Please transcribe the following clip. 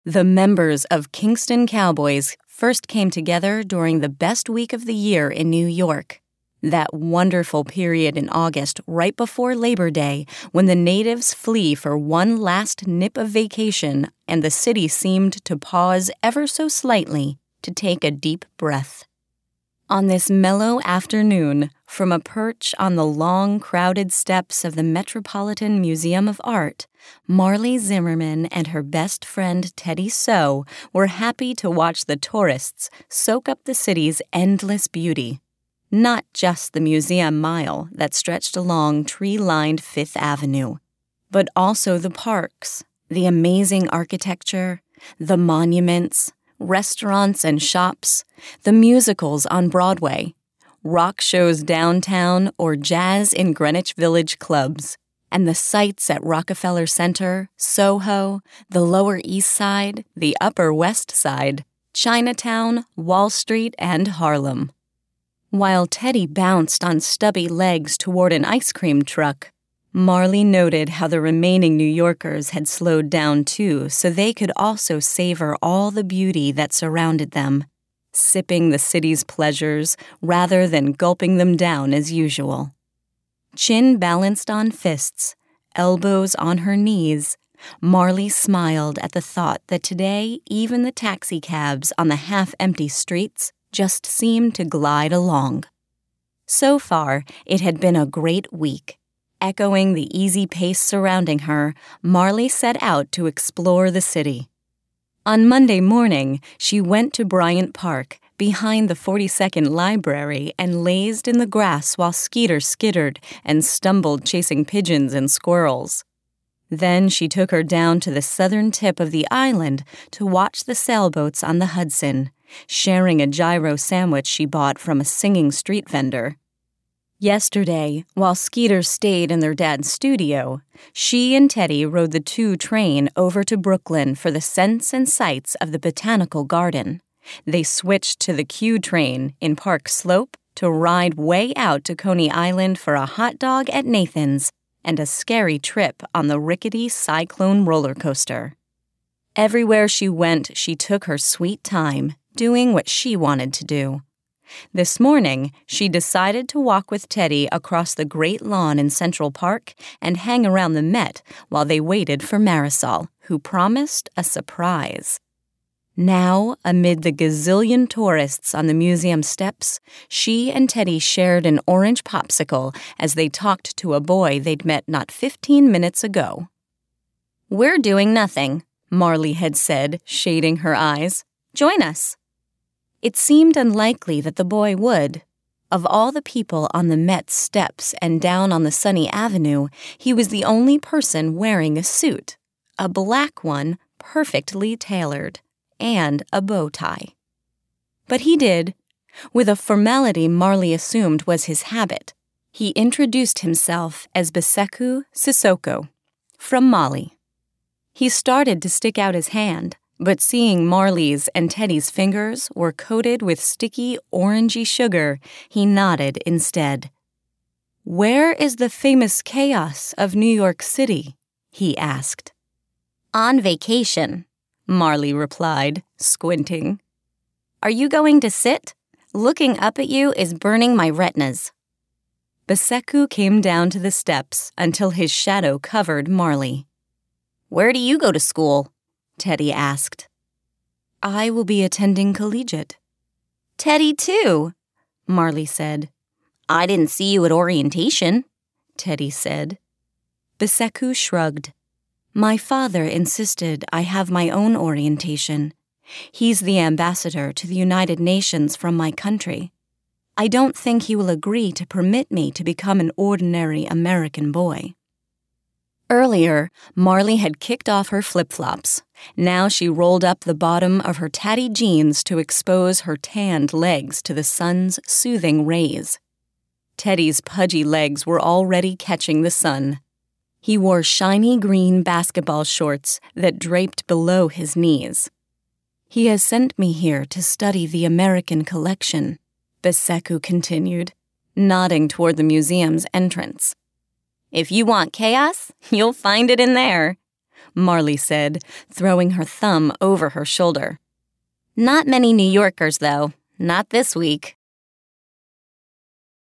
The members of Kingston Cowboys first came together during the best week of the year in New York. That wonderful period in August right before Labor Day when the natives flee for one last nip of vacation and the city seemed to pause ever so slightly to take a deep breath. On this mellow afternoon, from a perch on the long, crowded steps of the Metropolitan Museum of Art, Marley Zimmerman and her best friend Teddy So were happy to watch the tourists soak up the city's endless beauty. Not just the museum mile that stretched along tree-lined Fifth Avenue, but also the parks, the amazing architecture, the monuments, restaurants and shops, the musicals on Broadway, rock shows downtown or jazz in Greenwich Village clubs, and the sights at Rockefeller Center, Soho, the Lower East Side, the Upper West Side, Chinatown, Wall Street, and Harlem. While Teddy bounced on stubby legs toward an ice cream truck, Marley noted how the remaining New Yorkers had slowed down too so they could also savor all the beauty that surrounded them, sipping the city's pleasures rather than gulping them down as usual. Chin balanced on fists, elbows on her knees, Marley smiled at the thought that today even the taxicabs on the half-empty streets just seemed to glide along. So far, it had been a great week. Echoing the easy pace surrounding her, Marley set out to explore the city. On Monday morning, she went to Bryant Park, behind the 42nd Library, and lazed in the grass while Skeeter skittered and stumbled chasing pigeons and squirrels. Then she took her down to the southern tip of the island to watch the sailboats on the Hudson, sharing a gyro sandwich she bought from a singing street vendor. Yesterday, while Skeeter stayed in their dad's studio, she and Teddy rode the 2 train over to Brooklyn for the scents and sights of the Botanical Garden. They switched to the Q train in Park Slope to ride way out to Coney Island for a hot dog at Nathan's and a scary trip on the rickety Cyclone roller coaster. Everywhere she went, she took her sweet time, doing what she wanted to do. This morning, she decided to walk with Teddy across the Great Lawn in Central Park and hang around the Met while they waited for Marisol, who promised a surprise. Now, amid the gazillion tourists on the museum steps, she and Teddy shared an orange popsicle as they talked to a boy they'd met not 15 minutes ago. "We're doing nothing," Marley had said, shading her eyes. "Join us." It seemed unlikely that the boy would. Of all the people on the Met steps and down on the sunny avenue, he was the only person wearing a suit, a black one perfectly tailored, and a bow tie. But he did. With a formality Marley assumed was his habit, he introduced himself as Beseku Sissoko, from Mali. He started to stick out his hand, but seeing Marley's and Teddy's fingers were coated with sticky, orangey sugar, he nodded instead. "Where is the famous chaos of New York City?" he asked. "On vacation," Marley replied, squinting. "Are you going to sit? Looking up at you is burning my retinas." Beseku came down to the steps until his shadow covered Marley. "Where do you go to school?" Teddy asked. "I will be attending collegiate." "Teddy, too," Marley said. "I didn't see you at orientation," Teddy said. Beseku shrugged. "My father insisted I have my own orientation. He's the ambassador to the United Nations from my country. I don't think he will agree to permit me to become an ordinary American boy." Earlier, Marley had kicked off her flip-flops. Now she rolled up the bottom of her tatty jeans to expose her tanned legs to the sun's soothing rays. Teddy's pudgy legs were already catching the sun. He wore shiny green basketball shorts that draped below his knees. "He has sent me here to study the American collection," Beseku continued, nodding toward the museum's entrance. "If you want chaos, you'll find it in there." Marley said, throwing her thumb over her shoulder. Not many New Yorkers, though. Not this week.